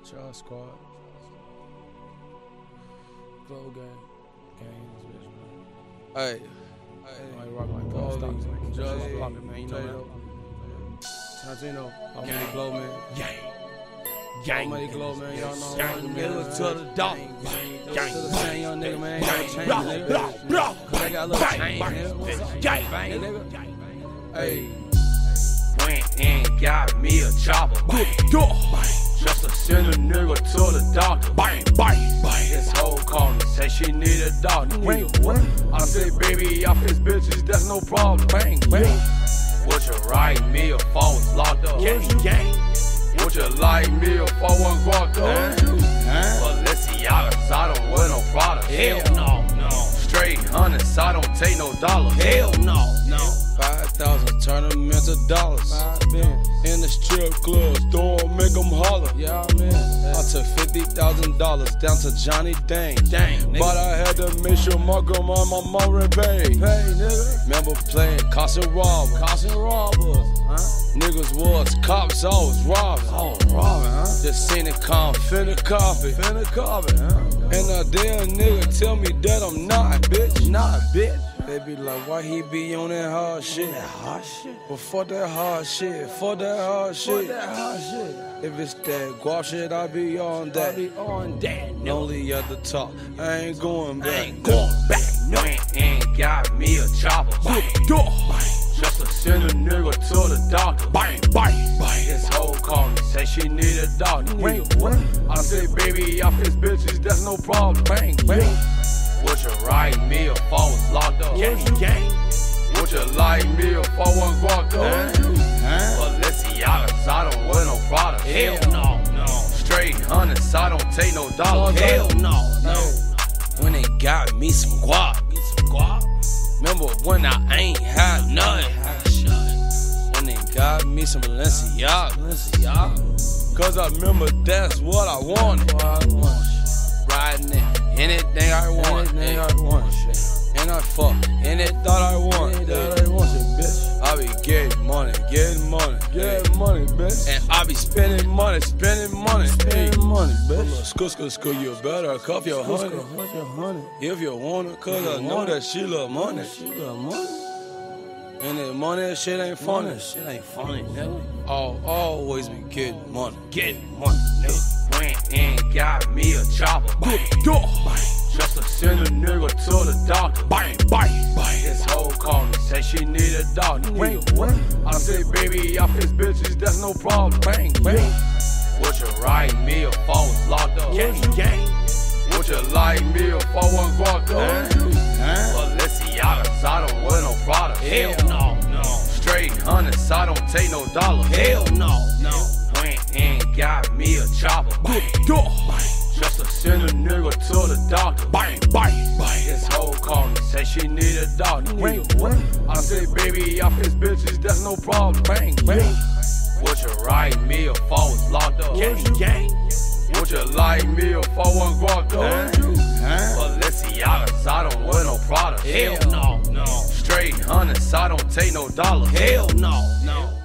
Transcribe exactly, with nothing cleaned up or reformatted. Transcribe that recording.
Y'all squad. Glow gang. Gang in this bitch, man. Hey. Hey. Like rock like Paul Stocks. Like, just block it, man. You know that. Tarantino. How many glow, man? Gang. How Gang. many glow, man? Y'all know. Gang. Nigga To the dog. Gang. To the same young nigga, man. Ain't got change, Blah, nigga. blah, blah. Cause they got a little change, nigga. What's up? Gang. Bang, nigga. Hey. Went and got me a chopper. Bang. Just to send a nigga to the doctor. Bang, bang, bang. His whole call me, say she need a doctor. Wait, what? I say, baby, I fix bitches, that's no problem. Bang, bang. Would you write me if I was locked up? Gang, gang. Would you like me if I wasn't walked up? Balenciagas, I don't wear no product. Hell no, no. Straight hundreds, I don't take no dollars. Hell no, no. Five thousand, turn them into dollars. Five bins. In the strip clubs, don't make them holler. Yeah, man. I took fifty thousand dollars down to Johnny Dang. Dang, nigga. But I had to make sure my grandma and my mom repaid. Hey, nigga. Remember playing cops and robbers. Cops and robbers. Huh? Niggas was cops, I was robbing. Oh, robbing, huh? Just seen it come, finna copy. Finna carbon, huh? And a damn nigga tell me that I'm not, bitch. Nah, bitch. They be like, why he be on that hard shit? That hard shit. But fuck that hard shit, fuck that hard Fuck shit. that hard shit. If it's that guap shit, I be on I that. be on that. Lonely at the top, I ain't going I back. ain't going back. No. Went and got me a chopper. Bang, bang. Just to send a nigga to the doctor. Bang, bang, bang. His whole call me, say she need a doctor. Wait, what? I say, baby, I fix bitches, that's no problem. Bang, bang. Would you write me if I was locked up? Gang, gang. Would you like me if I wasn't walked up? Balenciagas, I don't wear no product. Hell no, no. Straight hundreds, I don't take no dollars. Hell no, no. When they got me some guap. Remember when I ain't had nothing? When they got me some Balenciaga. Cause I remember that's what I wanted. Riding it, anything I want. Anything I want, shit. And I fuck, and it thought I want. Anything I want, shit, bitch. I be getting money, getting money, Get money, bitch. and I be spending money, spending money. Spending money, bitch. Skull, skull, skull, you better cuff your honey What's your honey? if you want it, cause I know that she love money. She got money. And that money shit ain't funny. Shit ain't funny, nigga. I'll always be getting money. Get money, nigga. Went and got me a chopper. Bang, bang. Just to send a nigga to the doctor. Bang, bang, bang. His whole call me, say she need a doctor. Wait, what? I say, baby, I fix bitches, that's no problem. Bang, bang. Would you write me if I was locked up? Gang, gang. Would you like me if I wasn't walked up? Balenciagas, I don't wear no product. Hell no, no. Straight hundreds, I don't take no dollars. Hell no, no. Went and got me a chopper. Bang, bang. Just to send a nigga to the doctor. Bang, bang, bang. His whole call me, say she need a doctor. Wait, what? I say, baby, I fix bitches, that's no problem. Bang, bang. Would you write me if I was locked up? Gang, gang. Would you like me if I wasn't walked up? Balenciagas, I don't wear no product. Hell no, no. Straight hundreds, I don't take no dollars. Hell no, no.